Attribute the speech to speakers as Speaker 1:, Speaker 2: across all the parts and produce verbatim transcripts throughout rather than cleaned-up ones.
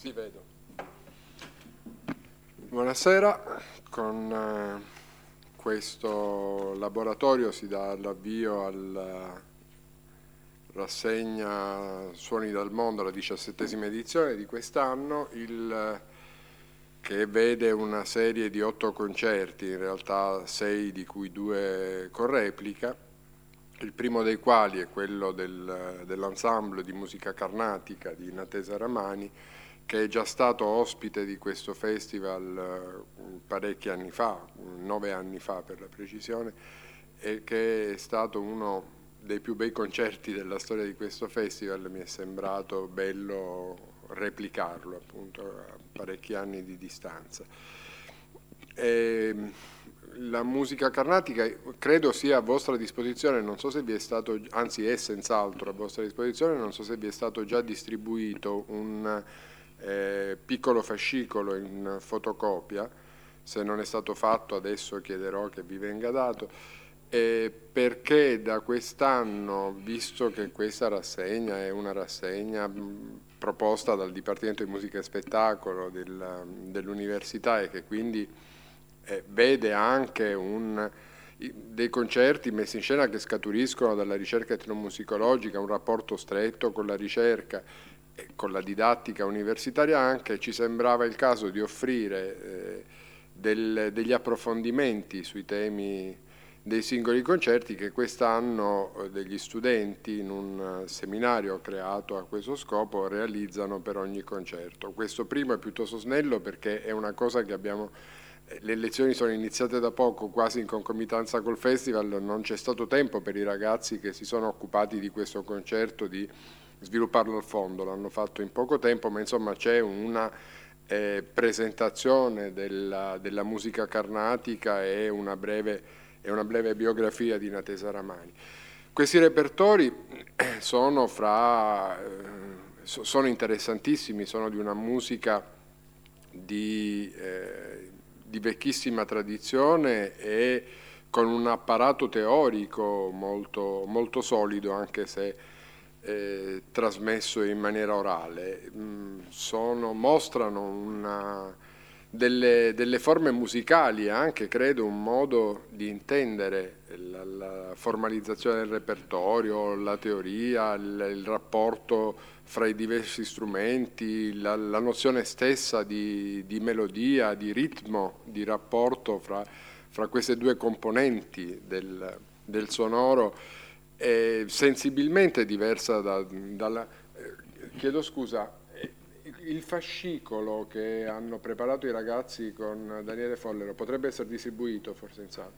Speaker 1: Sì, vedo. Buonasera, con eh, questo laboratorio si dà l'avvio alla rassegna Suoni dal Mondo, la diciassettesima edizione di quest'anno, il, che vede una serie di otto concerti, in realtà sei di cui due con replica, il primo dei quali è quello del, dell'ensemble di musica carnatica di Natesa Ramani, che è già stato ospite di questo festival uh, parecchi anni fa, nove anni fa per la precisione, e che è stato uno dei più bei concerti della storia di questo festival. Mi è sembrato bello replicarlo appunto a parecchi anni di distanza. E la musica carnatica credo sia a vostra disposizione, non so se vi è stato, anzi è senz'altro a vostra disposizione, non so se vi è stato già distribuito un eh, piccolo fascicolo in fotocopia. Se non è stato fatto adesso chiederò che vi venga dato, eh, perché da quest'anno, visto che questa rassegna è una rassegna mh, proposta dal Dipartimento di Musica e Spettacolo del, dell'Università e che quindi eh, vede anche un, dei concerti messi in scena che scaturiscono dalla ricerca etnomusicologica, un rapporto stretto con la ricerca e con la didattica universitaria anche, ci sembrava il caso di offrire eh, del, degli approfondimenti sui temi dei singoli concerti che quest'anno eh, degli studenti in un seminario creato a questo scopo realizzano per ogni concerto. Questo primo è piuttosto snello perché è una cosa che abbiamo, le lezioni sono iniziate da poco, quasi in concomitanza col festival, non c'è stato tempo per i ragazzi che si sono occupati di questo concerto di svilupparlo al fondo, l'hanno fatto in poco tempo, ma insomma c'è una eh, presentazione della, della musica carnatica e una breve, e una breve biografia di Natesa Ramani. Questi repertori sono, fra, eh, sono interessantissimi, sono di una musica di, eh, di vecchissima tradizione e con un apparato teorico molto, molto solido, anche se eh, trasmesso in maniera orale. Mm, sono, mostrano una, delle, delle forme musicali, anche credo un modo di intendere la, la formalizzazione del repertorio, la teoria, il, il rapporto fra i diversi strumenti, la, la nozione stessa di, di melodia, di ritmo, di rapporto fra, fra queste due componenti del, del sonoro, è sensibilmente diversa da, dalla... Eh, chiedo scusa, il fascicolo che hanno preparato i ragazzi con Daniele Follero potrebbe essere distribuito forse in sala?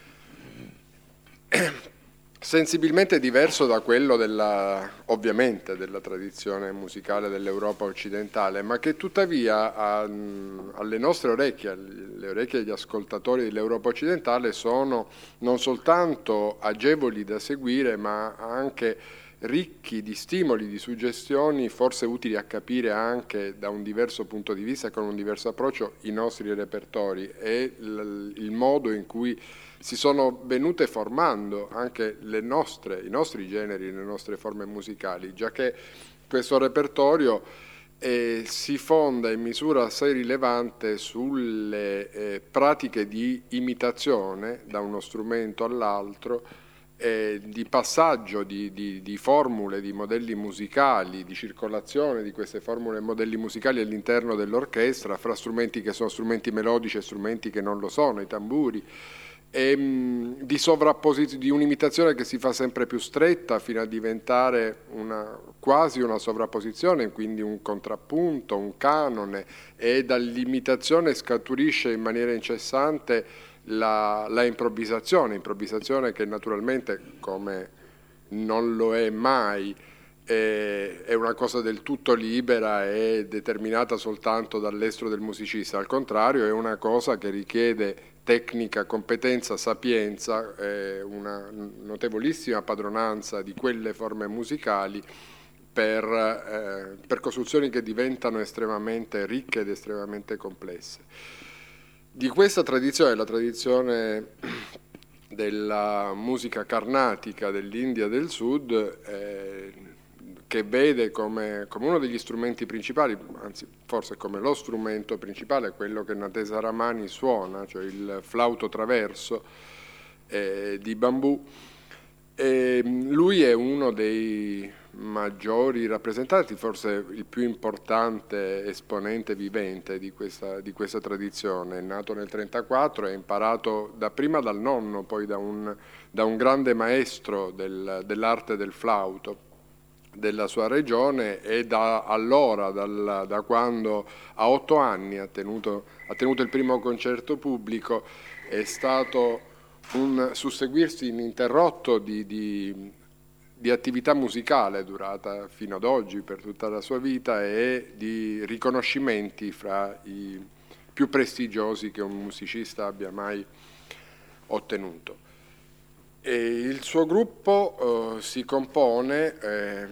Speaker 1: Sensibilmente diverso da quello della, ovviamente, della tradizione musicale dell'Europa occidentale, ma che tuttavia a, alle nostre orecchie, alle orecchie degli ascoltatori dell'Europa occidentale, sono non soltanto agevoli da seguire, ma anche ricchi di stimoli, di suggestioni, forse utili a capire anche da un diverso punto di vista e con un diverso approccio i nostri repertori e il, il modo in cui si sono venute formando anche le nostre, i nostri generi, le nostre forme musicali, già che questo repertorio eh, si fonda in misura assai rilevante sulle eh, pratiche di imitazione da uno strumento all'altro, eh, di passaggio di, di, di formule, di modelli musicali, di circolazione di queste formule e modelli musicali all'interno dell'orchestra, fra strumenti che sono strumenti melodici e strumenti che non lo sono, i tamburi, e mh, di sovrapposizione, di un'imitazione che si fa sempre più stretta fino a diventare una, quasi una sovrapposizione, quindi un contrappunto, un canone, e dall'imitazione scaturisce in maniera incessante la, la improvvisazione, improvvisazione che naturalmente, come non lo è mai, è, è una cosa del tutto libera e determinata soltanto dall'estro del musicista. Al contrario, è una cosa che richiede tecnica, competenza, sapienza, eh, una notevolissima padronanza di quelle forme musicali per, eh, per costruzioni che diventano estremamente ricche ed estremamente complesse. Di questa tradizione, la tradizione della musica carnatica dell'India del Sud, eh, che vede come, come uno degli strumenti principali, anzi forse come lo strumento principale, quello che Natesa Ramani suona, cioè il flauto traverso eh, di bambù. E lui è uno dei maggiori rappresentanti, forse il più importante esponente vivente di questa, di questa tradizione. È nato nel trentaquattro, è imparato dapprima dal nonno, poi da un, da un grande maestro del, dell'arte del flauto della sua regione, e da allora, dal, da quando a otto anni ha tenuto, ha tenuto il primo concerto pubblico, è stato un susseguirsi ininterrotto di, di, di attività musicale durata fino ad oggi per tutta la sua vita, e di riconoscimenti fra i più prestigiosi che un musicista abbia mai ottenuto. E il suo gruppo eh, si compone, eh,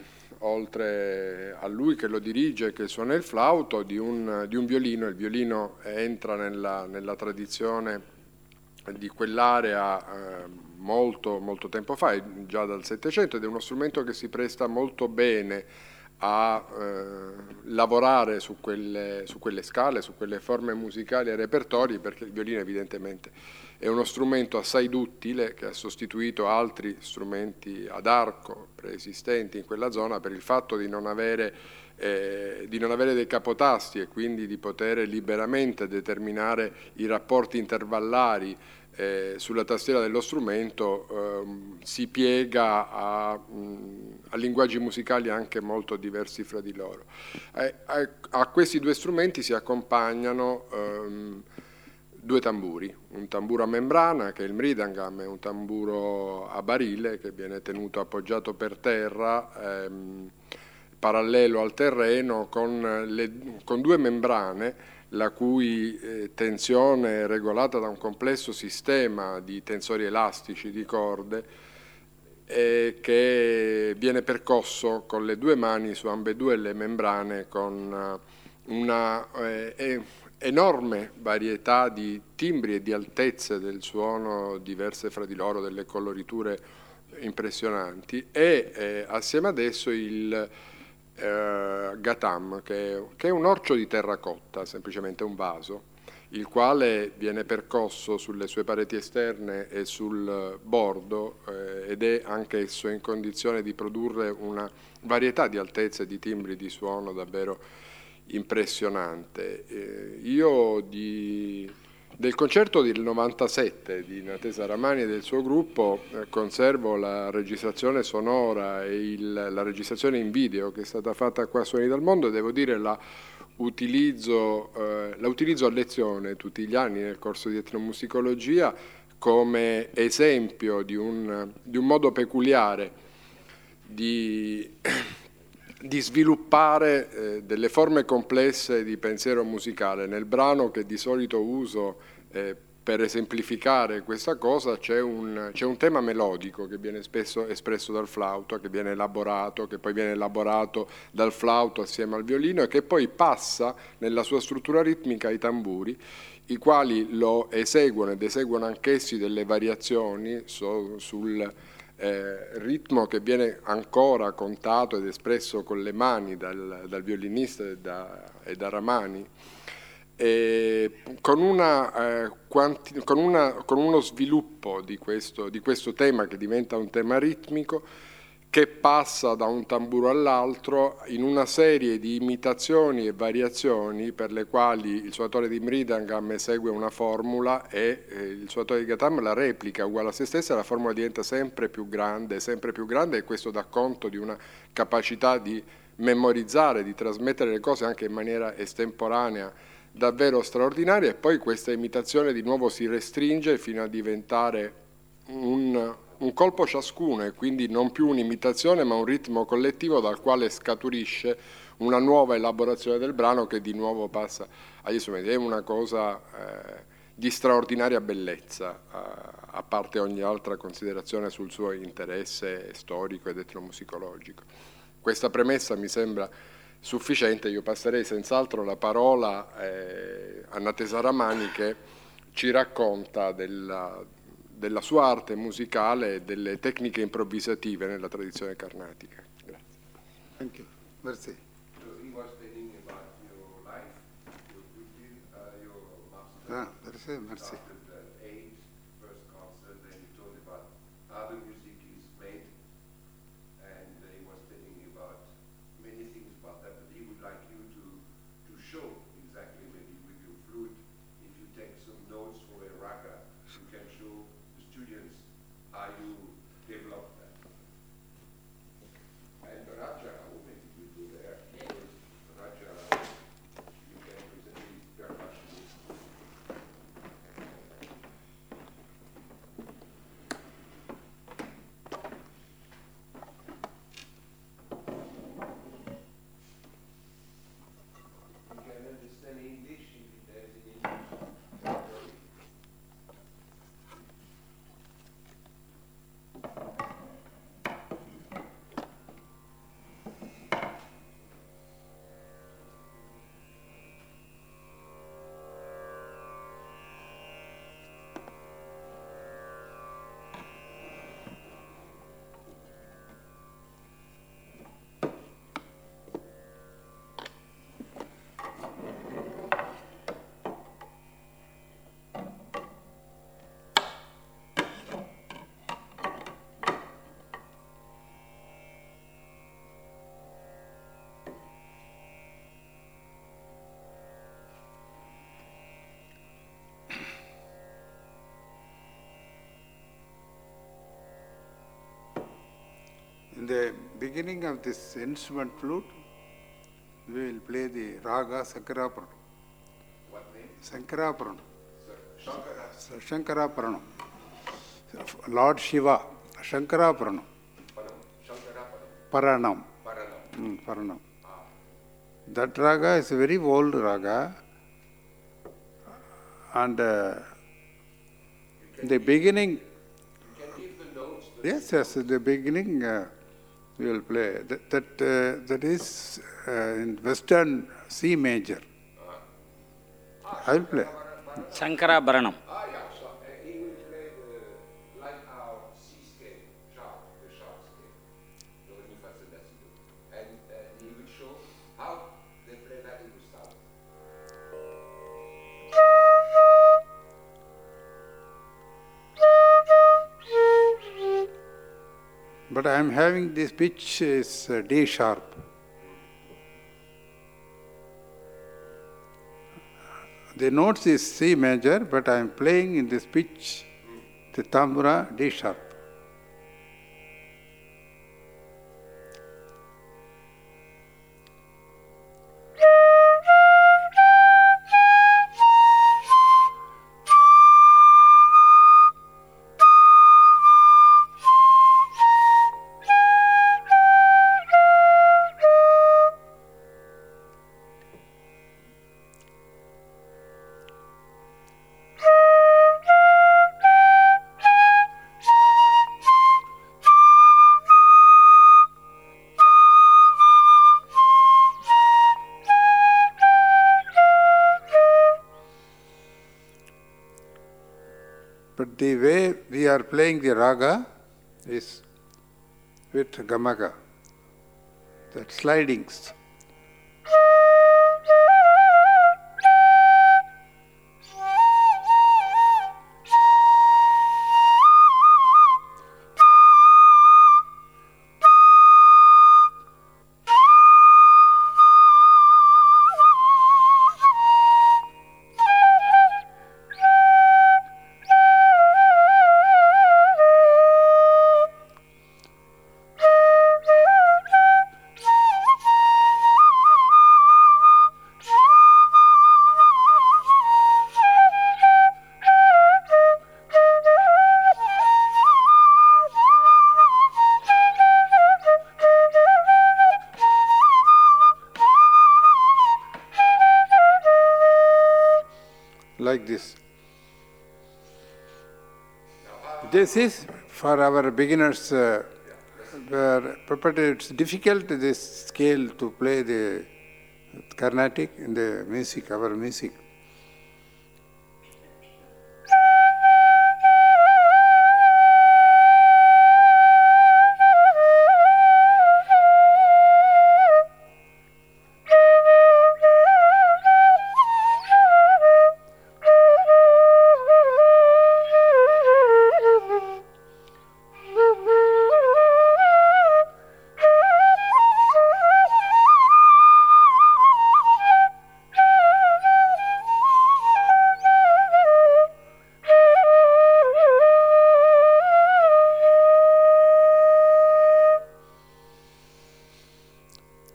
Speaker 1: oltre a lui che lo dirige, che suona il flauto, di un, di un violino. Il violino entra nella, nella tradizione di quell'area eh, molto, molto tempo fa, già dal Settecento, ed è uno strumento che si presta molto bene a eh, lavorare su quelle, su quelle scale, su quelle forme musicali e repertori, perché il violino evidentemente è uno strumento assai duttile che ha sostituito altri strumenti ad arco preesistenti in quella zona, per il fatto di non avere, eh, di non avere dei capotasti, e quindi di poter liberamente determinare i rapporti intervallari eh, sulla tastiera dello strumento. ehm, si piega a, mh, a linguaggi musicali anche molto diversi fra di loro. Eh, a, a questi due strumenti si accompagnano ehm, due tamburi, un tamburo a membrana che è il mridangam, e un tamburo a barile che viene tenuto appoggiato per terra ehm, parallelo al terreno, con, le, con due membrane la cui eh, tensione è regolata da un complesso sistema di tensori elastici di corde, eh, che viene percosso con le due mani su ambedue le membrane, con una eh, enorme varietà di timbri e di altezze del suono diverse fra di loro, delle coloriture impressionanti, e eh, assieme ad esso il eh, gatam, che, che è un orcio di terracotta, semplicemente un vaso, il quale viene percosso sulle sue pareti esterne e sul bordo eh, ed è anch'esso in condizione di produrre una varietà di altezze e di timbri di suono davvero impressionante. Eh, io di, del concerto del novantasette di Natesa Ramani e del suo gruppo eh, conservo la registrazione sonora e il, la registrazione in video che è stata fatta qua a Suoni dal Mondo, e devo dire la utilizzo, eh, la utilizzo a lezione tutti gli anni nel corso di etnomusicologia come esempio di un, di un modo peculiare di di sviluppare eh, delle forme complesse di pensiero musicale. Nel brano che di solito uso eh, per esemplificare questa cosa c'è un, c'è un tema melodico che viene spesso espresso dal flauto, che viene elaborato, che poi viene elaborato dal flauto assieme al violino, e che poi passa nella sua struttura ritmica ai tamburi, i quali lo eseguono ed eseguono anch'essi delle variazioni so, sul Eh, ritmo che viene ancora contato ed espresso con le mani dal, dal violinista e da, e da Ramani, e con, una, eh, quanti, con, una, con uno sviluppo di questo, di questo tema, che diventa un tema ritmico che passa da un tamburo all'altro in una serie di imitazioni e variazioni per le quali il suonatore di mridangam esegue una formula e eh, il suonatore di gatam la replica uguale a se stessa, e la formula diventa sempre più grande, sempre più grande, e questo dà conto di una capacità di memorizzare, di trasmettere le cose anche in maniera estemporanea davvero straordinaria. E poi questa imitazione di nuovo si restringe fino a diventare un un colpo ciascuno, e quindi non più un'imitazione ma un ritmo collettivo dal quale scaturisce una nuova elaborazione del brano che di nuovo passa agli strumenti. È una cosa eh, di straordinaria bellezza, a, a parte ogni altra considerazione sul suo interesse storico ed etnomusicologico. Questa premessa mi sembra sufficiente. Io passerei senz'altro la parola eh, a Natesa Ramani, che ci racconta della della sua arte musicale e delle tecniche improvvisative nella tradizione carnatica. Grazie.
Speaker 2: Thank you. Merci.
Speaker 1: So he was telling about your life, your duty, uh, your master.
Speaker 2: Ah, merci, merci.
Speaker 1: Started at eight, first concert, then he told about how the music is made, and uh, he was telling you about many things about that, but he would like you to, to show exactly maybe with your flute, if you take some notes for a raga, you can show the students how you develop that. And Raja, who maybe you do there, because Raja, you can present his percussionist. You can understand English if there is in English.
Speaker 2: In the beginning of this instrument flute, we will play the raga Sankaraparanam.
Speaker 1: What name?
Speaker 2: Sankaraparanam.
Speaker 1: Shankara.
Speaker 2: Shankaraparanam. Lord Shiva. Shankaraparanam.
Speaker 1: Shankara
Speaker 2: Paranam.
Speaker 1: Paranam.
Speaker 2: Mm, Paranam. That raga is a very old raga, and uh, in the beginning,
Speaker 1: You can give the notes.
Speaker 2: yes, yes, in the beginning uh, we will play. That that, uh, that is uh, in Western C major. I will play.
Speaker 3: Sankara Bharanam.
Speaker 1: Ah, yeah, so uh, he will play the, like our C scale, sharp, the sharp scale, the re mi fa sol la si do. And uh, he will show how they play that in Gustavo.
Speaker 2: But I am having this pitch is uh, D sharp. The notes is C major, but I am playing in this pitch the tambura D sharp. But the way we are playing the raga is with gamaga, that slidings. Like this. This is for our beginners, uh, where preparatory, it's difficult this scale to play the Carnatic in the music, our music.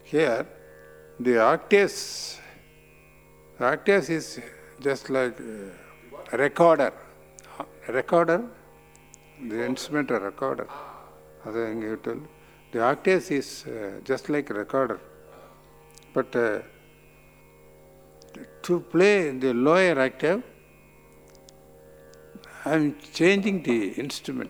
Speaker 2: Here, the octaves, octaves is just like a recorder. A recorder, the instrument a recorder. Other thing you tell. The octaves is uh, just like a recorder. But uh, to play the lower octave, I am changing the instrument.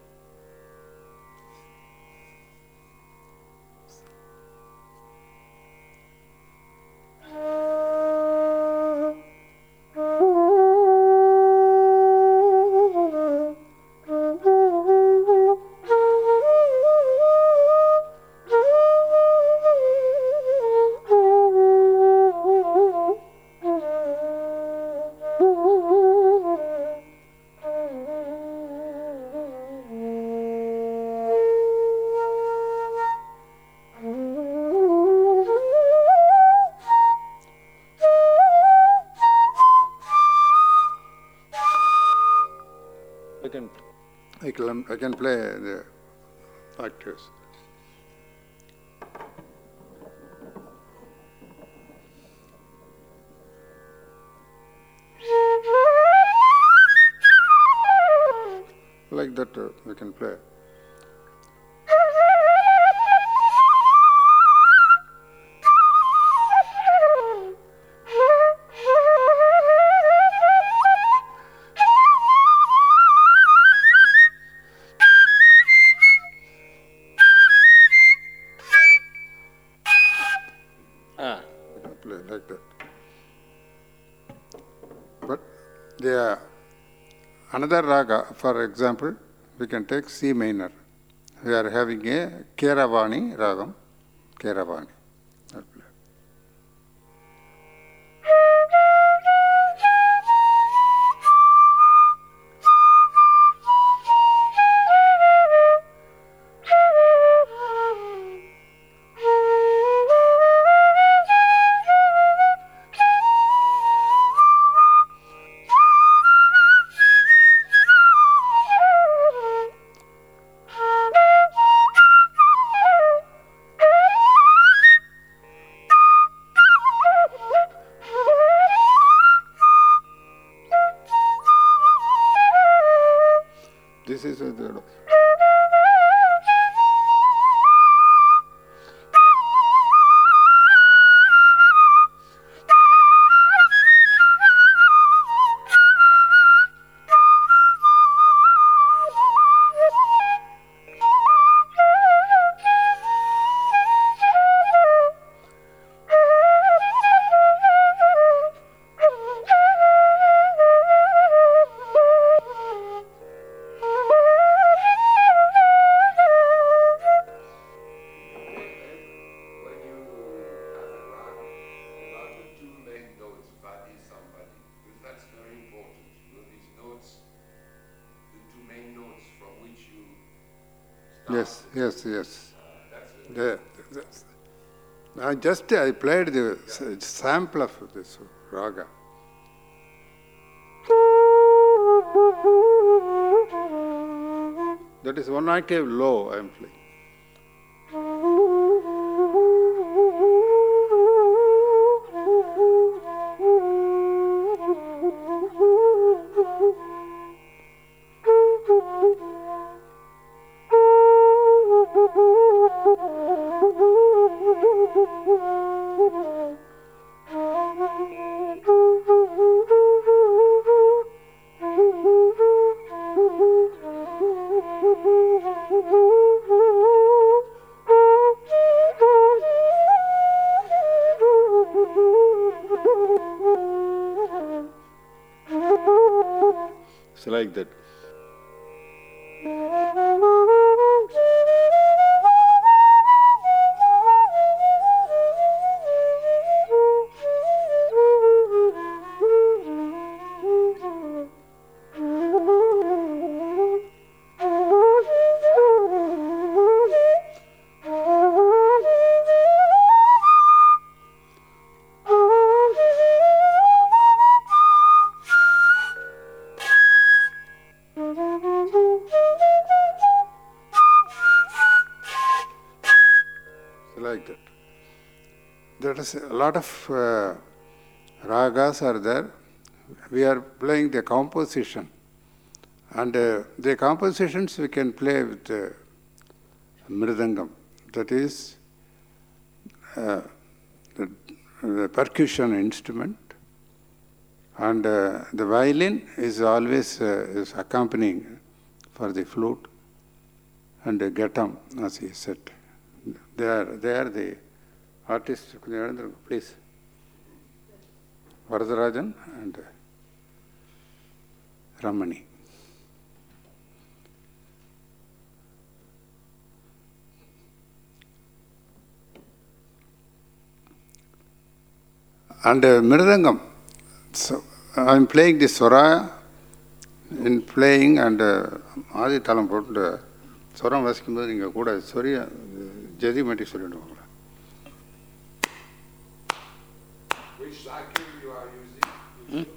Speaker 2: I can, I can, I can play the octaves. Like that, uh, we can play. Play like that. But there are another raga, for example, we can take C minor. We are having a Keravani ragam, Keravani. This is a the Yes, yes, yes. The, the, I just I played the sample of this raga. That is one octave low I am playing. It's like that. there is a lot of uh, ragas are there. We are playing the composition. And uh, the compositions we can play with uh, mridangam. That is uh, the, the percussion instrument. And uh, the violin is always uh, is accompanying for the flute and the ghatam, as he said. They are, they are the artists. Please. Varadarajan and Ramani. And uh, mridangam. So I am playing the swara in playing and Adi Talam put the Soram Vaskim in a good sorry, Jadi Matic Suri.
Speaker 1: Which Saki you are using?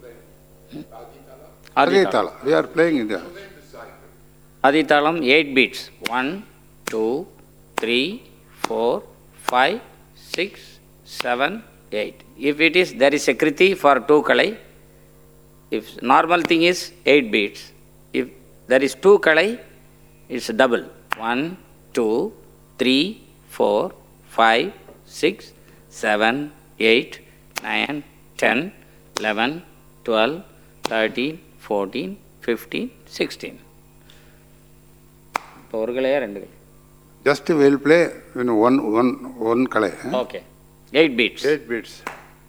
Speaker 2: Adi Tala. We are playing in there.
Speaker 3: Adi Talam, eight beats. One, two, three, four, five, six, seven, eight. If it is, there is a kriti for two kalai. If normal thing is eight beats. If there is two kalai, it's double. One, two, three, four, five, six, seven, eight, nine, ten, eleven, twelve, thirteen, fourteen, fifteen, sixteen.
Speaker 2: Just we will play you know, one, one, one kalai. Eh?
Speaker 3: Okay. Eight beats.
Speaker 2: Eight beats.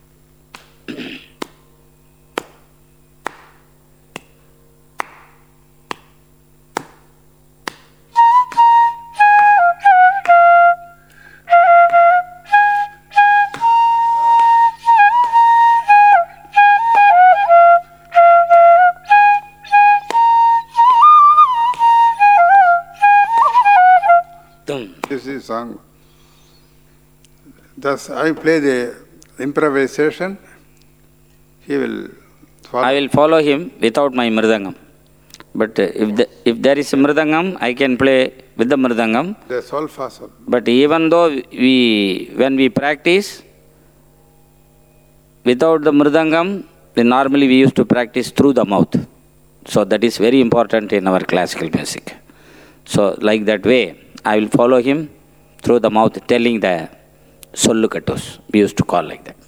Speaker 2: This is song. Thus, I play the improvisation. He will follow.
Speaker 3: I will follow him without my mridangam. But uh, if, the, if there is a mridangam, I can play with the mridangam.
Speaker 2: The sol fa sol.
Speaker 3: But even though we, when we practice without the mridangam, then normally we used to practice through the mouth. So that is very important in our classical music. So like that way, I will follow him through the mouth, telling the sollukatos. We used to call like that.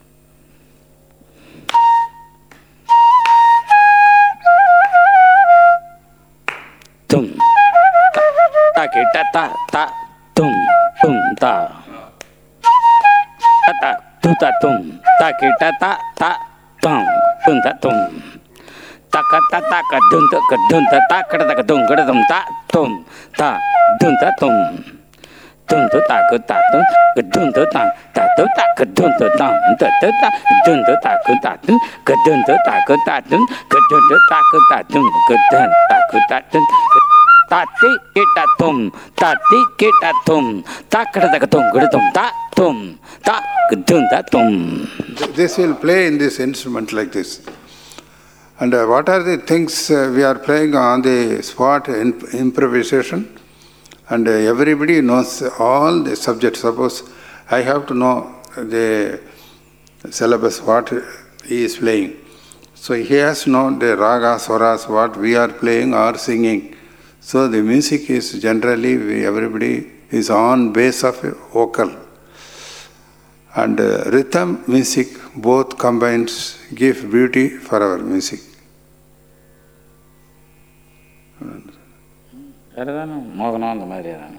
Speaker 3: Tum ta ki ta ta ta tum tum ta ta ta tu ta tum ta ki ta ta ta tum tum ta tum ta ka ta ta ka dun ta ka dun ta ta ka ta ka dun ka dum ta tum ta dun ta tum dun ta ta ka ta dun ka dun ta ta ta ta ta ka dun ta ta ta ta ta dun ta ta ka ta dun ka dun ta ta ka ta dun ka dun ta ta ka ta dun ka dun ta ka ta dun ta ti ki ta tum ta ti ki ta tum ta ka ta ka dun ka dum ta tum ta ka dun ta tum.
Speaker 2: This will play in this instrument like this. And uh, what are the things uh, we are playing on the spot in improvisation? And uh, everybody knows all the subjects. Suppose I have to know the syllabus, what he is playing. So he has known the raga, swaras, what we are playing or singing. So the music is generally, we, everybody is on base of a vocal. And uh, rhythm, music, both combines, give beauty for our music.
Speaker 3: Moganam the Mariana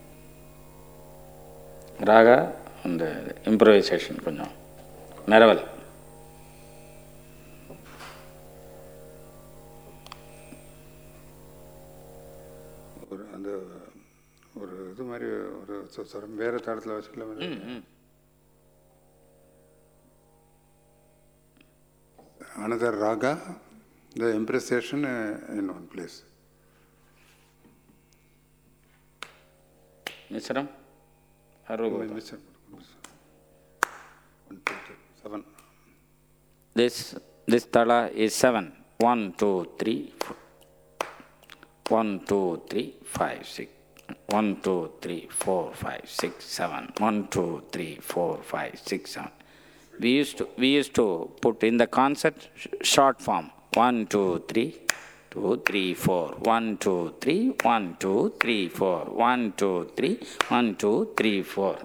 Speaker 3: Raga and the improvisation. Naraval.
Speaker 2: Another raga, the improvisation uh, in one place.
Speaker 3: Misram?
Speaker 2: Seven.
Speaker 3: This, this tala is seven. One, two, three, four. One, two, three, five, six. One, two, three, four, five, six, seven. One, two, three, four, five, six, seven. We used to we used to put in the concert short form. One, two, three, two, three, four. One, two, three, one, two, three, four. One, two, three, one, two, three, four.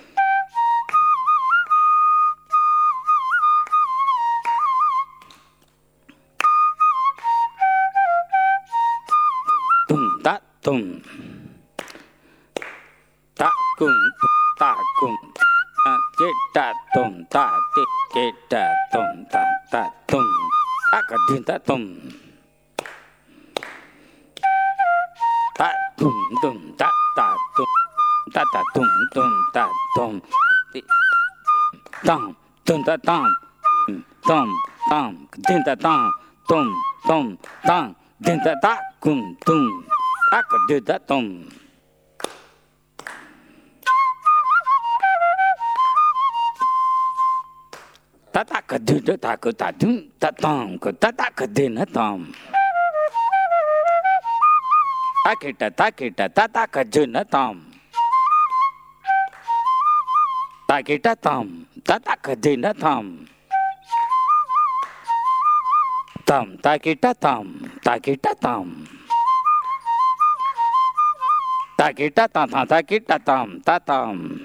Speaker 3: Tum ta tum. Ta kum ta kum. Ta ta tum ta ti ta tum ta ta tum. Ta ka din ta tum. Ta tum tum ta ta tum. Ta ta tum tum ta tum. Tam tum ta tam. Tam tam din ta tam. Tum tum tam din ta ta kum tum. Ta ka din ta tum. Ta ta ka din ta ka ta dum ta tam ka ta ta ka din na tam. Ta ke ta ta ke ta ta ta ka din na tam. Ta ke ta tam ta ta ka din na tam. Tam ta ke ta tam ta ke ta tam. Ta ke ta ta ta ta ke ta tam ta tam.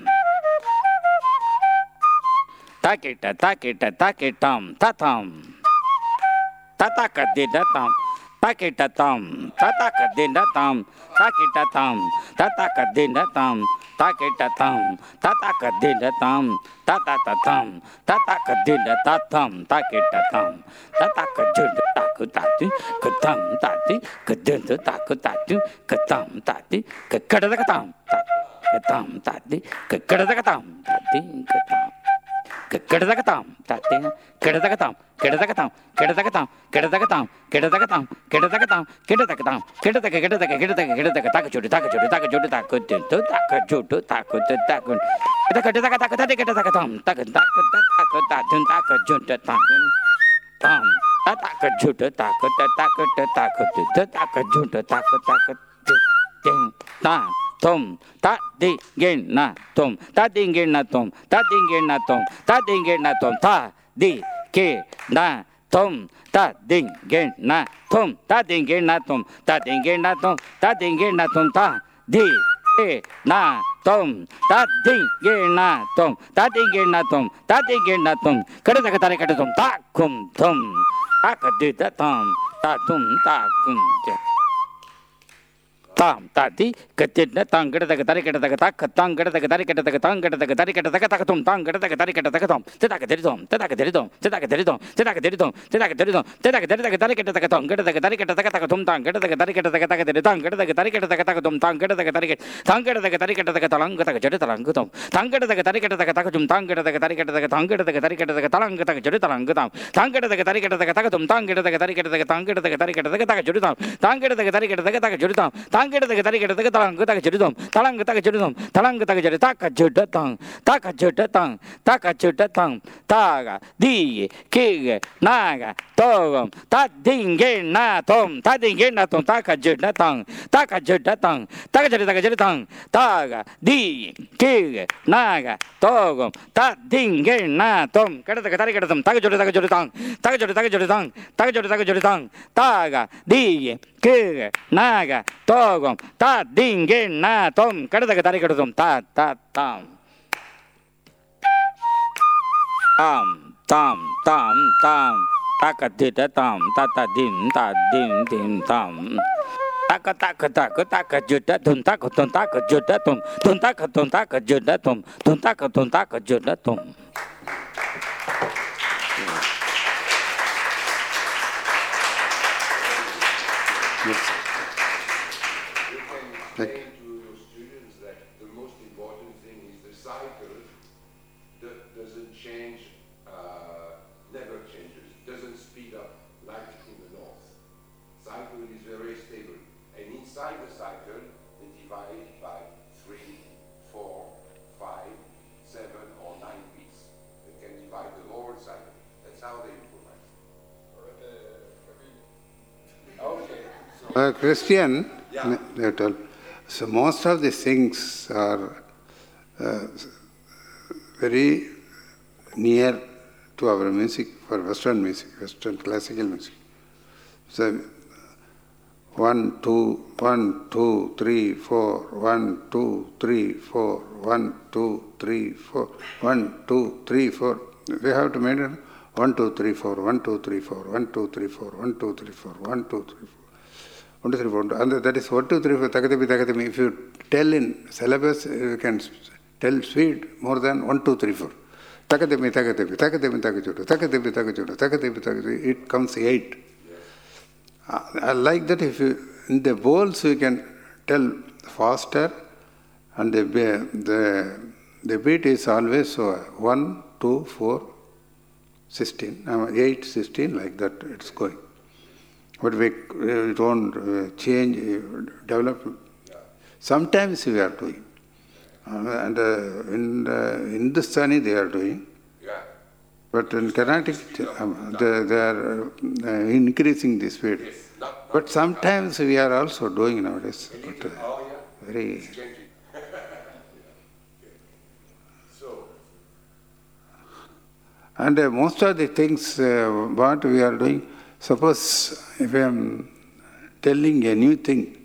Speaker 3: Ta ke ta ta ke ta ta ke tam ta tam. Ta ta ka din na tam. Ta ke ta tam ta ta ka din na tam. Ta ke ta tam ta ta ka din na tam. Ta ke ta tam ta ta ka din na tam. Ta ta ta tam ta ta ka din na ta tam. Ta ke ta tam ta ta ka din na ta ka ta ti ka tam ta ti ka din na ta ka ta ti ka tam ta ti ka ka da ka tam ta ka tam ta ti ka ka da ka tam ta ti ka tam. Kedadakatam, tating, kedadakatam, kedadakatam, kedadakatam, kedadakatam, kedadakatam, kedadakatam, kedadakatam, kedadaka, kedadaka, kedadaka, kedadaka, takajudi, takajudi, takajudi, takudin, takajudu, takudu, takun, kedadaka, takatati, kedadakatam, takun, takut, takun, takajudu, takun, tam, takajudu, takut, takut, takudu, takajudu, takut, takut, ting, ta. Tom, ta di gen na tom, ta di gen na tom, ta di gen na tom, ta di gen na tom, ta di ke na tom, ta di gen na tom, ta di gen na tom, ta di gen na tom, ta di gen na tom, ta di ke na tom, ta di gen na tom, ta di gen na tom, ta di gen na tom, kada taka tare kada tom, ta kum tom, ta kadi ta tom, ta tum ta kum. Tam tadi kecil tang kita tak tarik kita tak tak tang kita tak tarik kita tak tang kita tak tarik kita tak tak tum tang kita tak tarik kita tak tom tidak jadi tom tidak jadi tom tidak jadi tom tidak jadi tom tidak jadi tom tidak jadi tak tarik kita tak tom kita tak tarik kita tak tak tum tang kita tak tarik kita tak tak jadi tang kita tak tarik kita tak tak tum tang kita tak tarik tang kita tak tarik kita tak talang kita jadi talang tom tang kita tak tarik kita tak tak tum tang kita tak tarik kita tak tang kita tak tarik kita tak talang kita jadi talang tom tang kita tak tarik kita tak tak tum tang kita tak tarik kita tak tang kita tak tarik kita tak jadi tom tang kita tak tarik kita tak tak jadi tom kita tak tarik kita talang kita jadi tom talang kita jadi tom talang kita jadi tak jadi tang tak jadi tang tak jadi tang taga di ke naga tom ta dingge na tom ta dingge na tom tak jadi tang tak jadi tang tak jadi tak jadi tang taga di ke naga tom ta dingge na tom kita tak tarik kita tom tak jadi tak jadi tang tak jadi tak jadi tang tak jadi tak jadi tang taga di ke naga tom ta dingge na tom kada taka tarik kada tom ta ta tam tam tam tam tam taka dita tam ta ta dim ta dim dim tam taka taka taka taka juda tom taka tom taka juda tom tom taka tom taka juda tom tom taka tom taka juda tom.
Speaker 1: Say to your students that the most important thing is the cycle that doesn't change, uh, never changes, doesn't speed up like in the north. Cycle is very stable, and inside the cycle, they divide by three, four, five, seven, or nine beats. They can divide the whole cycle. That's how they improvise. Okay.
Speaker 2: A Christian,
Speaker 1: Yeah.
Speaker 2: they tell, So most of these things are uh, very near to our music, for Western music, Western classical music. So one, two, one, two, three, four, one, two, three, four, one, two, three, four, one, two, three, four. We have to maintain one, two, three, four, one, two, three, four, one, two, three, four, one, two, three, four, one, two, three, four. One, two, three, four. And that is one, two, three, four, takatami, takatami. If you tell in syllabus, you can tell speed more than one, two, three, four. Takatami, takatami, takatami, takachudu, takatami, takachudu, takatami, takachudu. It comes eight. I like that if you, in the bowls you can tell faster, and the, the, the beat is always so one, two, four, sixteen, eight, sixteen, like that it's going. But we, we don't uh, change, uh, develop. Sometimes we are doing. Uh, and uh, in the Hindustani they are doing. But in Carnatic, um, they, they are uh, increasing the speed. But sometimes we are also doing nowadays. But, uh, very. And uh, most of the things uh, what we are doing, suppose if I am telling a new thing,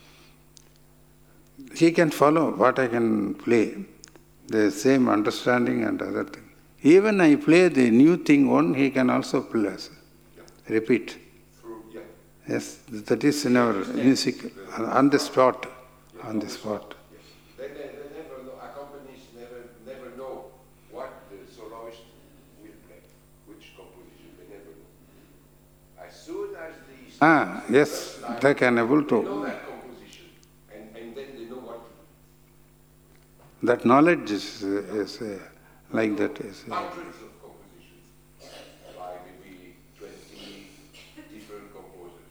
Speaker 2: he can follow what I can play, the same understanding and other thing. Even I play the new thing one, he can also play, repeat. Yes, that is in our music, on the spot, on the spot.
Speaker 1: They, they, they never know, accompanists never, never know what the soloist will play, which composition, they never know. As soon as the...
Speaker 2: Ah, yes, line, they can able to...
Speaker 1: They know that composition, and, and then they know what to do.
Speaker 2: That knowledge is, is uh, like that. Is, uh,
Speaker 1: Hundreds of compositions, by maybe twenty different composers.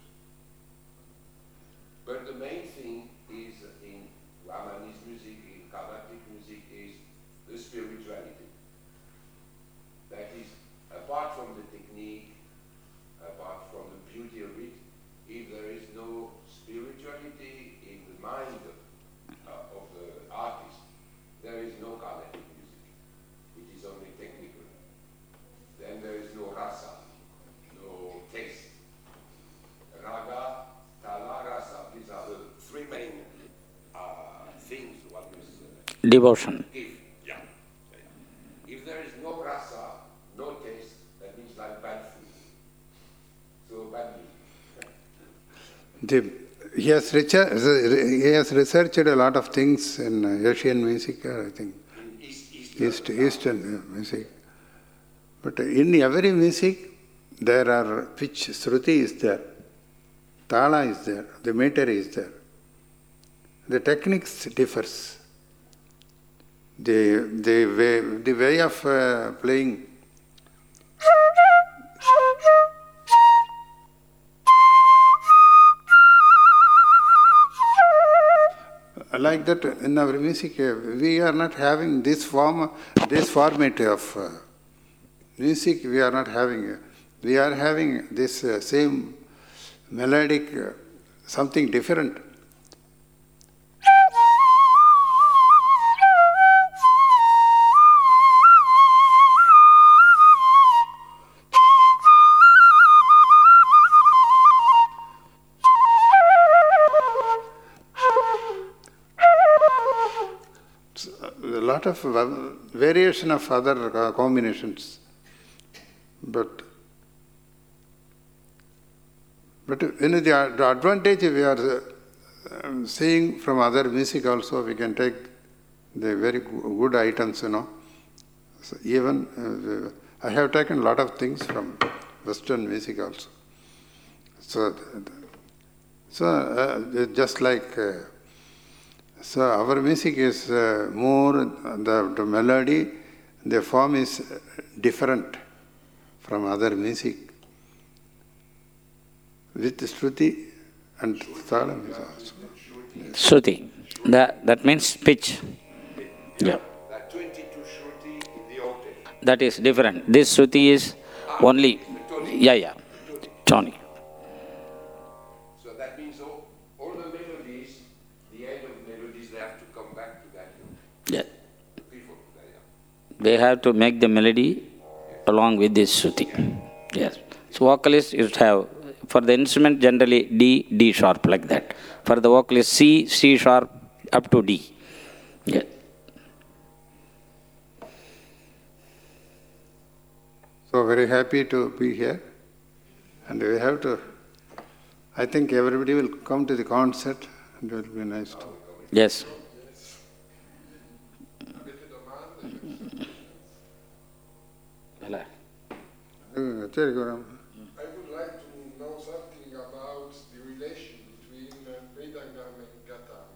Speaker 1: But the main thing is in Rahmani's music, in Carnatic music, is the spirituality. That is, apart from the technique, apart from the beauty of it, if there is no spirituality in the mind uh, of the artist, there is no Carnatic music. It is only technical. Then there is no rasa, no taste. Raga, tala, rasa, these are the three main uh, things one is uh,
Speaker 3: devotion.
Speaker 1: give. Yeah. If there is no rasa, no taste, that means like bad food. So bad music.
Speaker 2: the, he, has research, he has researched a lot of things in Asian music, I think.
Speaker 1: In East, Eastern,
Speaker 2: East, Eastern music. But in every music, there are pitch, Shruti is there, Tala is there, the meter is there. The techniques differs. The, the, way, the way of uh, playing like that in our music, we are not having this form, this format of uh, music. We are not having. We are having this uh, same melodic, uh, something different. A lot of variation of other combinations, but but you know, the, the advantage we are uh, seeing from other music also, we can take the very good items, you know. So even uh, I have taken a lot of things from Western music also. So, so uh, just like. Uh, So our music is uh, more, the, the melody, the form is different from other music. With Shruti and Talam is also.
Speaker 3: Shruti, that, that means pitch. Yeah.
Speaker 1: That twenty-two Shruti in the octave.
Speaker 3: That is different. This Shruti is only, yeah, yeah, tonic.
Speaker 1: So that means all, all the melodies, the end of
Speaker 3: They have to make the melody along with this Shruti. Yes. So vocalist you have, for the instrument generally D, D sharp like that. For the vocalist C, C sharp up to D. Yeah.
Speaker 2: So very happy to be here. And we have to, I think everybody will come to the concert and it will be nice to.
Speaker 3: Yes. Hello.
Speaker 2: Uh, Seri Garam.
Speaker 1: I would like to know something about the relation between uh, Mridangam and Gatam.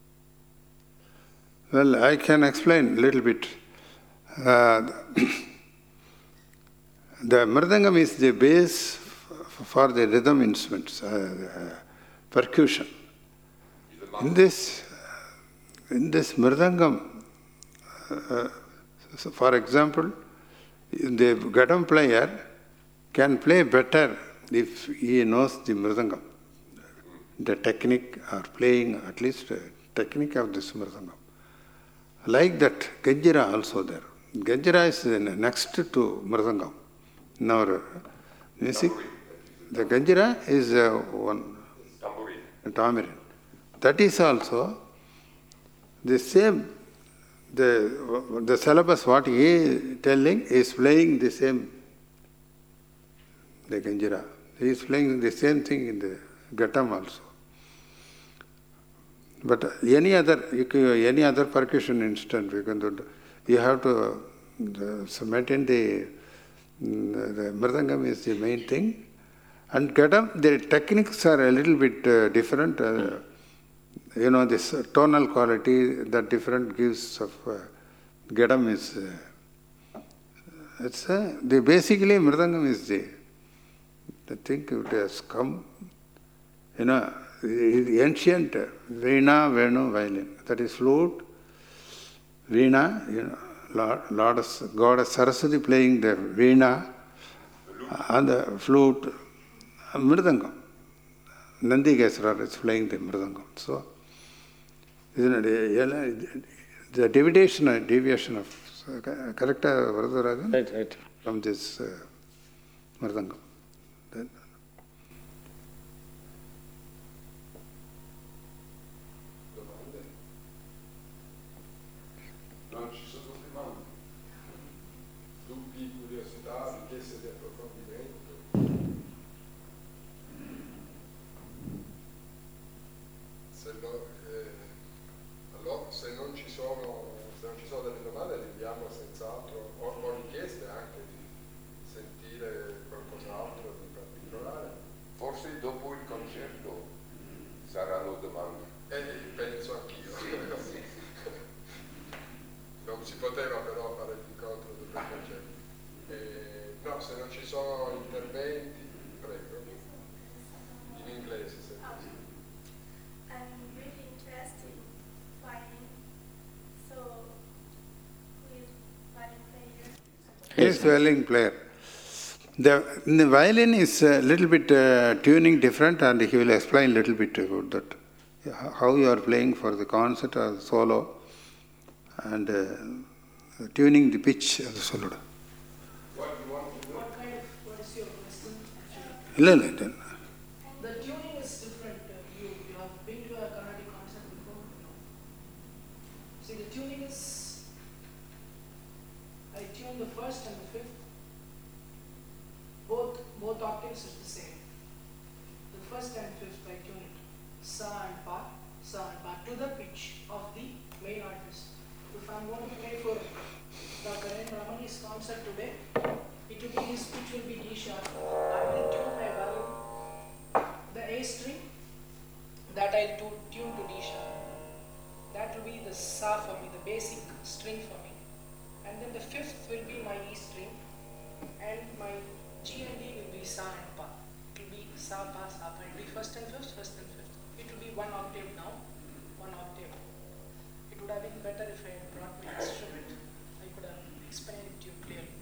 Speaker 2: Well, I can explain a little bit. Uh, the Mridangam is the base f- for the rhythm instruments, uh, uh, percussion. In this, in this Mridangam, uh, so for example, the Gatam player can play better if he knows the Mridangam, the technique or playing, at least the technique of this Mridangam. Like that, Ganjira also there. Ganjira is next to Mridangam. In our music, the Ganjira is uh, one tambourine. That is also the same. The, the syllabus, what he is telling, is playing the same, the Ganjira. He is playing the same thing in the Gatam also. But any other, you can, any other percussion instrument, we can do, you have to the, so maintain the, the Mridangam is the main thing. And Gatam, the techniques are a little bit uh, different. Uh, You know, this tonal quality that different gives of uh, Gatam is, uh, it's uh, the basically Mridangam is the, the thing it has come, you know, the ancient Veena, Venu, violin, that is flute, Veena, you know, Lord, Lord God Saraswati playing the Veena and the flute, Mridangam. Nandi Gesara is playing the Mridangam. So, isn't it, the deviation, deviation of, correct, Varadarajan?
Speaker 3: Right, right.
Speaker 2: From this uh, Mridangam. Then,
Speaker 1: Non ci sono domande, dubbi, curiosità, richieste di approfondimento. Se, no, eh, allora, se non ci sono, se non ci sono delle domande, rinviamo senz'altro, o, o richieste anche di sentire qualcos'altro di particolare.
Speaker 4: Forse dopo il concerto saranno domande.
Speaker 1: E penso anch'io. Non si poteva però fare l'incontro del concerto. Eh, no, se non ci sono interventi, prego. In inglese, se
Speaker 5: I'm really interested in violin. So, who is violin player?
Speaker 2: he is violin player. The, the violin is a little bit uh, tuning different, and he will explain a little bit about that. How you are playing for the concert or the solo, and uh, tuning the pitch of the solo.
Speaker 6: What kind of, what is your question?
Speaker 2: Illa, illa, illa.
Speaker 6: The tuning is different. Uh, You, you have been to a Carnatic concert before? No. See, the tuning is, I tune the first and the fifth. Both, both octaves is the same. The first and fifth, I tune it. Sa and Pa, Sa and Pa, to the pitch of the main artist. If I'm going to play for Doctor N. Ramani's concert today, it will be, his pitch will be D sharp. I will tune my violin, the A string, that I'll tu- tune to D sharp. That will be the Sa for me, the basic string for me. And then the fifth will be my E string, and my G and D will be Sa and Pa. It will be Sa, Pa, Sa, Pa. It will be first and fifth, first and fifth. It will be one octave now, one octave. It would have been better if I had brought my instrument. I could have explained it to you clearly.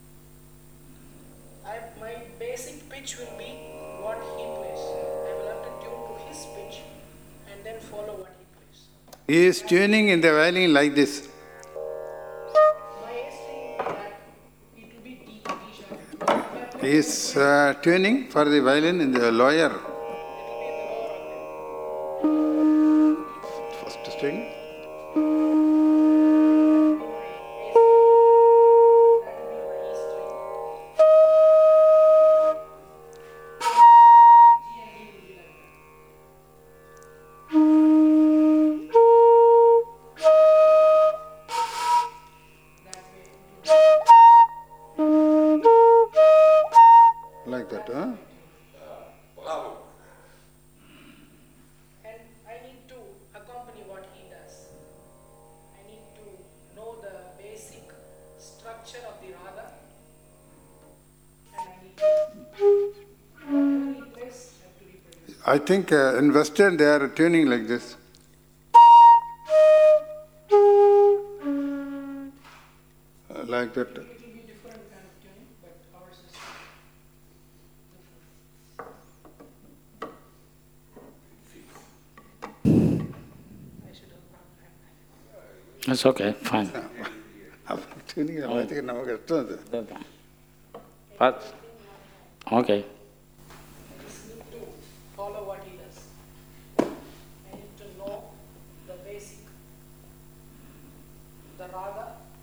Speaker 6: I, my basic pitch will be what he plays. I will have to tune to his pitch and then follow what he plays.
Speaker 2: He is tuning in the violin like this.
Speaker 6: My A string
Speaker 2: He is uh, tuning for the violin in the lower first string. Like that, huh?
Speaker 4: Bravo.
Speaker 6: And I need to accompany what he does. I need to know the basic structure of the raga. And I need to, whatever he plays, I have to reproduce.
Speaker 2: I think uh, in Western they are tuning like this. Uh, like that.
Speaker 6: It will be different kind of tuning, but ours is different. I should have brought that.
Speaker 3: That's okay, fine.
Speaker 2: tuning I think ನಮಗೆ ಅಷ್ಟೊಂದು.
Speaker 3: But, okay.
Speaker 6: I just need to follow what he does. I need to know the basic, the raga,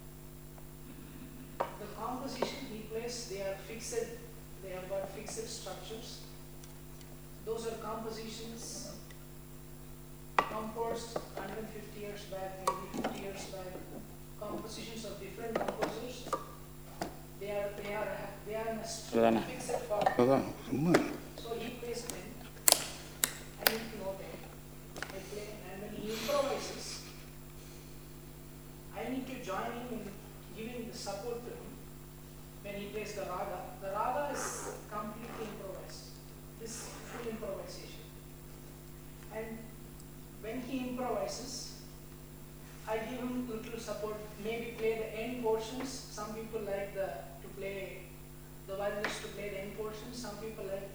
Speaker 6: the composition he plays. They are fixed. They have got fixed structures. Those are compositions composed one hundred fifty years back, maybe fifty years back. Compositions of different composers. They are they are they are in a
Speaker 3: Vedana.
Speaker 6: fixed form.
Speaker 2: அதான் சும்மா
Speaker 6: So he plays them. I need to know them. I play, and when he improvises, I need to join him in giving the support to him. When he plays the raga, the raga is completely improvised. This full improvisation. And when he improvises, I give him little support. Maybe play the end portions. Some people like the to play the violinist to play the end portions. Some people like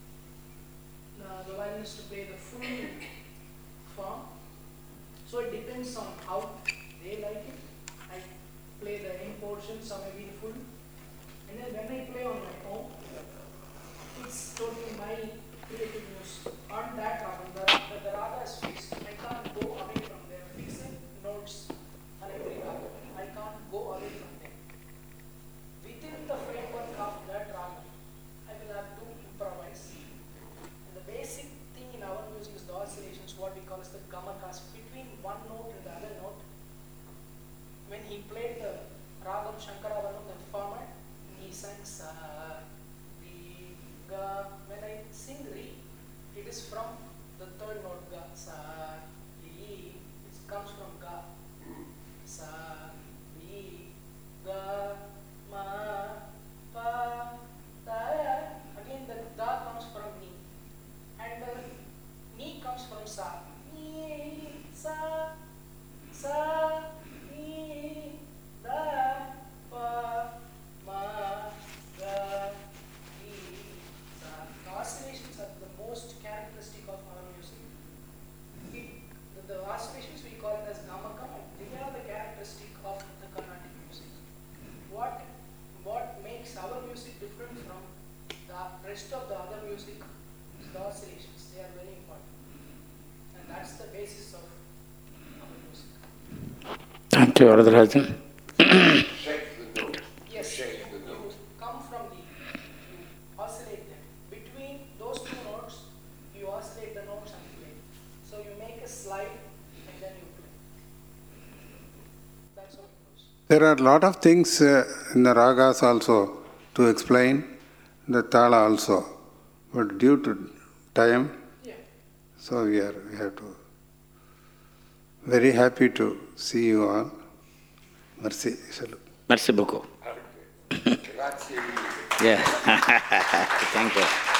Speaker 6: uh, the violinist to play the full form. So it depends on how they like it. I play the end portions or maybe the full. And then when I play on my own, it's totally my creative use. On that raga, the, the, the raga is fixed. I can't go away from there. Fixed notes on every raga. I can't go away from them. Within the framework of that raga, I will have to improvise. And the basic thing in our music is the oscillations, what we call as the gamakas, between one note and the other note. When he played the ragam Shankaravanam, that format, he sang sa, re, ga. When I sing re, it is from the third note ga, sa, re. It comes from ga, sa, re, ga, ma, pa, da. Again, the da comes from ni, and the ni comes from sa, ni, sa, sa, ni, da, pa, ma, ga, ni, sa. The oscillations are the most characteristic of our music. It, the, the oscillations we call it as gamakam, they are the characteristic of the Carnatic music. What what makes our music different from the rest of the other music is the oscillations. They are very important, and that's the basis of our music.
Speaker 3: Thank you, Varadarajan.
Speaker 4: Shake the note.
Speaker 6: Yes,
Speaker 4: Shake
Speaker 6: you,
Speaker 4: the
Speaker 6: you
Speaker 4: note.
Speaker 6: come from the, you oscillate them. Between those two notes, you oscillate the notes and play. So you make a slide and then you play. That's how it goes.
Speaker 2: There are a lot of things uh, in the ragas also to explain, the tala also. But due to time,
Speaker 6: Yeah.
Speaker 2: so we are we have to. Very happy to see you all. Merci. Salut.
Speaker 3: Merci beaucoup.
Speaker 4: Grazie mille.
Speaker 3: Yeah. Thank you.